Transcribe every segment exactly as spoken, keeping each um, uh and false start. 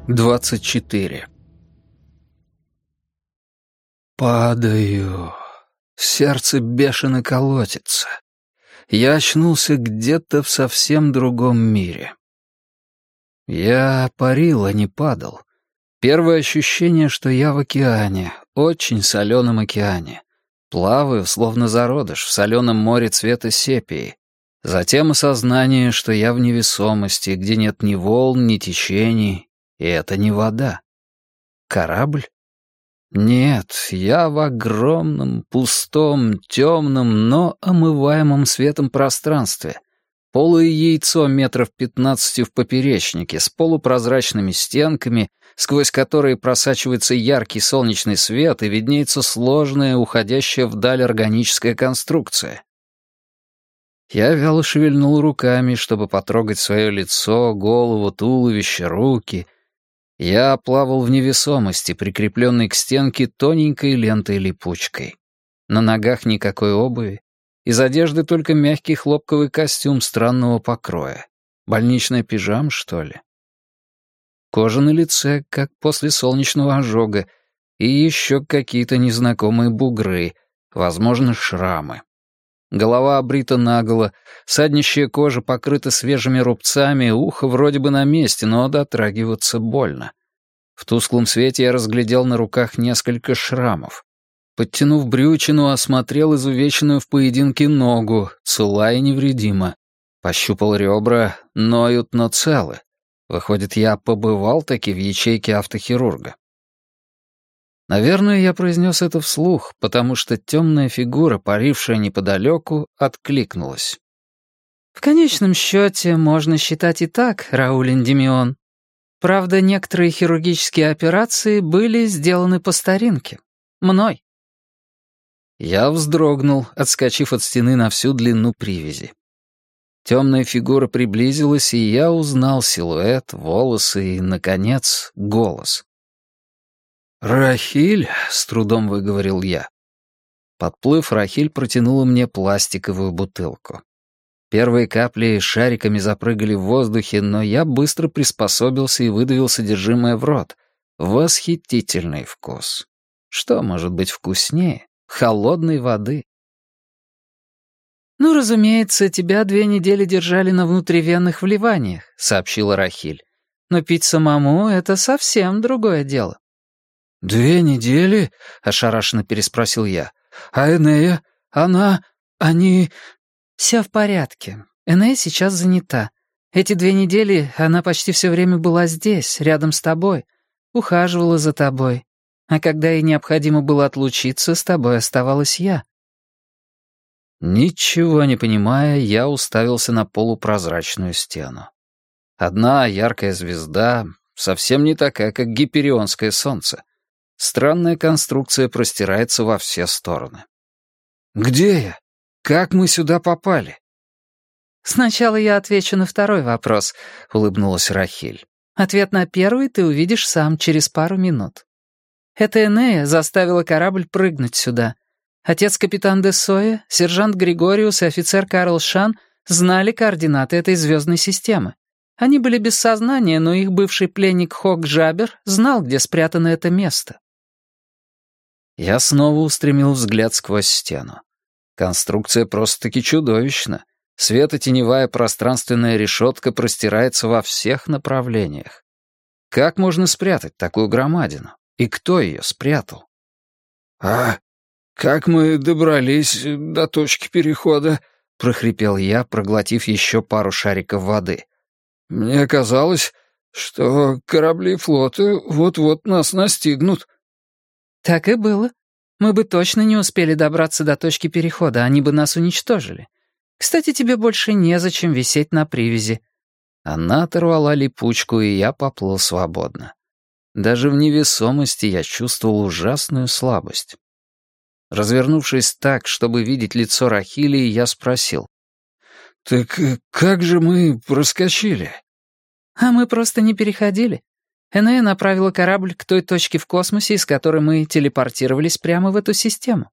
двадцать четыре. Падаю. Сердце бешено колотится. Я очнулся где-то в совсем другом мире. Я парил, а не падал. Первое ощущение, что я в океане, очень соленом океане. Плаваю, словно зародыш, в соленом море цвета сепии. Затем осознание, что я в невесомости, где нет ни волн, ни течений, и это не вода. Корабль? Нет, я в огромном, пустом, темном, но омываемом светом пространстве. Полое яйцо метров пятнадцати в поперечнике, с полупрозрачными стенками, сквозь которые просачивается яркий солнечный свет и виднеется сложная, уходящая вдаль органическая конструкция. Я вяло шевельнул руками, чтобы потрогать свое лицо, голову, туловище, руки. Я плавал в невесомости, прикрепленной к стенке тоненькой лентой-липучкой. На ногах никакой обуви. Из одежды только мягкий хлопковый костюм странного покроя. Больничная пижама, что ли? Кожа на лице, как после солнечного ожога, и еще какие-то незнакомые бугры, возможно, шрамы. Голова обрита наголо, саднищая кожа покрыта свежими рубцами, ухо вроде бы на месте, но дотрагиваться больно. В тусклом свете я разглядел на руках несколько шрамов. Подтянув брючину, осмотрел изувеченную в поединке ногу, цела и невредима. Пощупал ребра, ноют, но целы. Выходит, я побывал таки в ячейке автохирурга. Наверное, я произнес это вслух, потому что темная фигура, парившая неподалеку, откликнулась. «В конечном счете, можно считать и так, Рауль Эндимион. Правда, некоторые хирургические операции были сделаны по старинке. Мной». Я вздрогнул, отскочив от стены на всю длину привязи. Темная фигура приблизилась, и я узнал силуэт, волосы и, наконец, голос. «Рахиль», — с трудом выговорил я. Подплыв, Рахиль протянула мне пластиковую бутылку. Первые капли шариками запрыгали в воздухе, но я быстро приспособился и выдавил содержимое в рот. Восхитительный вкус. Что может быть вкуснее холодной воды? «Ну, разумеется, тебя две недели держали на внутривенных вливаниях», — сообщила Рахиль. «Но пить самому — это совсем другое дело». «Две недели?» — ошарашенно переспросил я. «А Энея? Она... они...» «Все в порядке. Энея сейчас занята. Эти две недели она почти все время была здесь, рядом с тобой, ухаживала за тобой. А когда ей необходимо было отлучиться, с тобой оставалась я». Ничего не понимая, я уставился на полупрозрачную стену. Одна яркая звезда, совсем не такая, как гиперионское солнце. Странная конструкция простирается во все стороны. «Где я? Как мы сюда попали?» «Сначала я отвечу на второй вопрос», — улыбнулась Рахиль. «Ответ на первый ты увидишь сам через пару минут. Эта Энея заставила корабль прыгнуть сюда. Отец-капитан де Соя, сержант Григориус и офицер Карл Шан знали координаты этой звездной системы. Они были без сознания, но их бывший пленник Хок Джабер знал, где спрятано это место». Я снова устремил взгляд сквозь стену. Конструкция просто-таки чудовищна. Светотеневая пространственная решетка простирается во всех направлениях. Как можно спрятать такую громадину? И кто ее спрятал? «А как мы добрались до точки перехода?» — прохрипел я, проглотив еще пару шариков воды. «Мне казалось, что корабли флота вот-вот нас настигнут». «Так и было. Мы бы точно не успели добраться до точки перехода, они бы нас уничтожили. Кстати, тебе больше незачем висеть на привязи». Она оторвала липучку, и я поплыл свободно. Даже в невесомости я чувствовал ужасную слабость. Развернувшись так, чтобы видеть лицо Рахили, я спросил. «Так как же мы проскочили?» «А мы просто не переходили. Энея направила корабль к той точке в космосе, из которой мы телепортировались прямо в эту систему».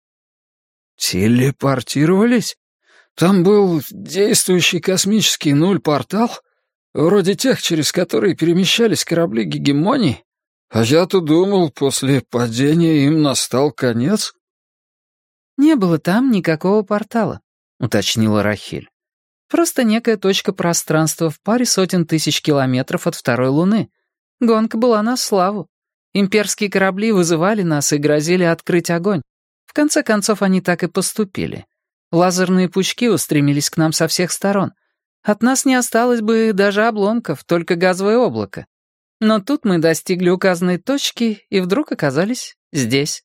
«Телепортировались? Там был действующий космический нуль-портал? Вроде тех, через которые перемещались корабли гегемоний? А я-то думал, после падения им настал конец». «Не было там никакого портала», — уточнила Рахиль. «Просто некая точка пространства в паре сотен тысяч километров от второй Луны. Гонка была на славу. Имперские корабли вызывали нас и грозили открыть огонь. В конце концов, они так и поступили. Лазерные пучки устремились к нам со всех сторон. От нас не осталось бы даже обломков, только газовое облако. Но тут мы достигли указанной точки и вдруг оказались здесь».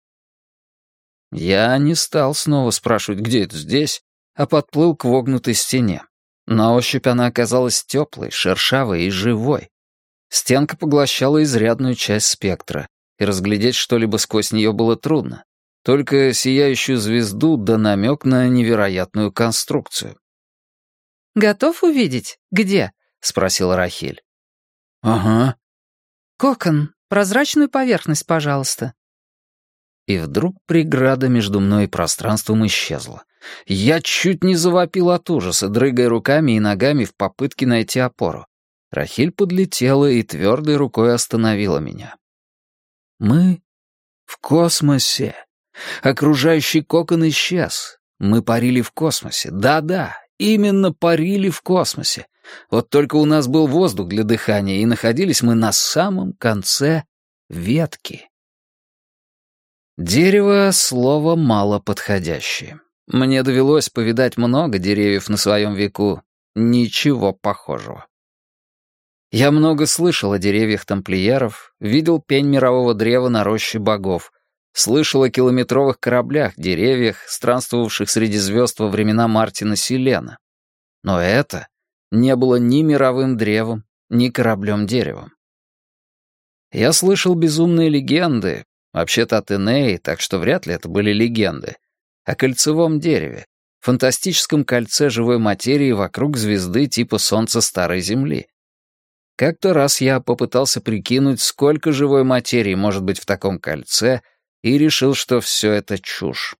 Я не стал снова спрашивать, где это здесь, а подплыл к вогнутой стене. На ощупь она оказалась теплой, шершавой и живой. Стенка поглощала изрядную часть спектра, и разглядеть что-либо сквозь нее было трудно. Только сияющую звезду да намек на невероятную конструкцию. «Готов увидеть? Где?» — спросила Рахиль. «Ага». «Кокон, прозрачную поверхность, пожалуйста». И вдруг преграда между мной и пространством исчезла. Я чуть не завопил от ужаса, дрыгая руками и ногами в попытке найти опору. Рахиль подлетела и твердой рукой остановила меня. Мы в космосе. Окружающий кокон исчез. Мы парили в космосе. Да-да, именно парили в космосе. Вот только у нас был воздух для дыхания, и находились мы на самом конце ветки. Дерево — слово мало подходящее. Мне довелось повидать много деревьев на своем веку. Ничего похожего. Я много слышал о деревьях тамплиеров, видел пень мирового древа на роще богов, слышал о километровых кораблях, деревьях, странствовавших среди звезд во времена Мартина Силена. Но это не было ни мировым древом, ни кораблем-деревом. Я слышал безумные легенды, вообще-то от Энеи, так что вряд ли это были легенды, о кольцевом дереве, фантастическом кольце живой материи вокруг звезды типа Солнца Старой Земли. Как-то раз я попытался прикинуть, сколько живой материи может быть в таком кольце, и решил, что все это чушь.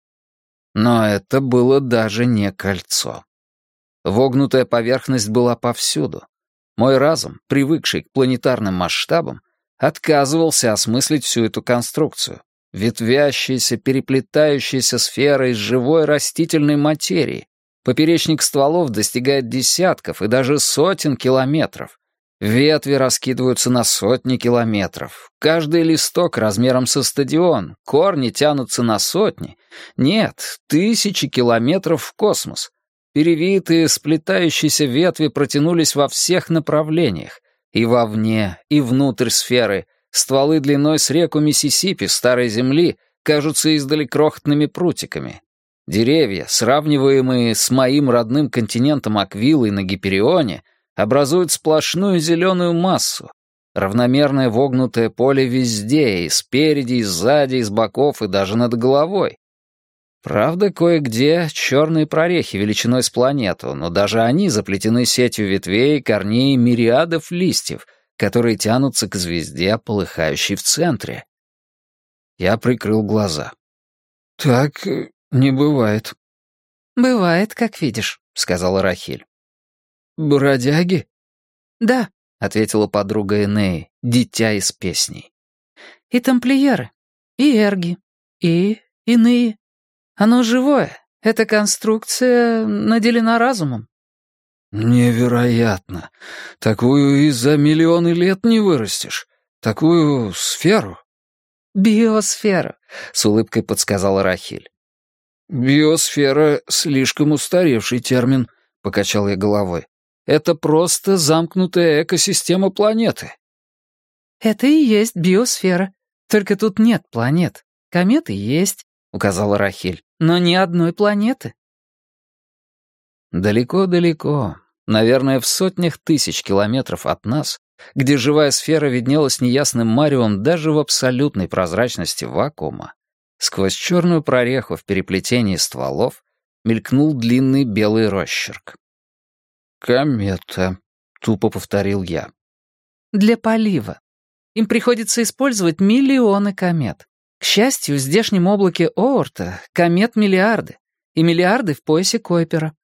Но это было даже не кольцо. Вогнутая поверхность была повсюду. Мой разум, привыкший к планетарным масштабам, отказывался осмыслить всю эту конструкцию. Ветвящаяся, переплетающаяся сфера из живой растительной материи. Поперечник стволов достигает десятков и даже сотен километров. Ветви раскидываются на сотни километров. Каждый листок размером со стадион. Корни тянутся на сотни. Нет, тысячи километров в космос. Перевитые, сплетающиеся ветви протянулись во всех направлениях. И вовне, и внутрь сферы. Стволы длиной с реку Миссисипи, Старой Земли, кажутся издали крохотными прутиками. Деревья, сравниваемые с моим родным континентом Аквилой на Гиперионе, образуют сплошную зеленую массу. Равномерное вогнутое поле везде, и спереди, и сзади, и с боков, и даже над головой. Правда, кое-где черные прорехи величиной с планету, но даже они заплетены сетью ветвей и корней мириадов листьев, которые тянутся к звезде, полыхающей в центре. Я прикрыл глаза. «Так не бывает». «Бывает, как видишь», — сказала Рахиль. «Бродяги?» «Да», — ответила подруга Энеи, дитя из песней. «И тамплиеры, и эрги, и иные. Оно живое. Эта конструкция наделена разумом». «Невероятно! Такую и за миллионы лет не вырастешь. Такую сферу». «Биосфера», — с улыбкой подсказала Рахиль. «Биосфера — слишком устаревший термин», — покачал я головой. «Это просто замкнутая экосистема планеты». «Это и есть биосфера. Только тут нет планет. Кометы есть», — указала Рахиль, «но ни одной планеты». Далеко-далеко, наверное, в сотнях тысяч километров от нас, где живая сфера виднелась неясным маревом даже в абсолютной прозрачности вакуума, сквозь черную прореху в переплетении стволов мелькнул длинный белый росчерк. «Комета», — тупо повторил я. «Для полива. Им приходится использовать миллионы комет. К счастью, в здешнем облаке Оорта комет миллиарды, и миллиарды в поясе Койпера.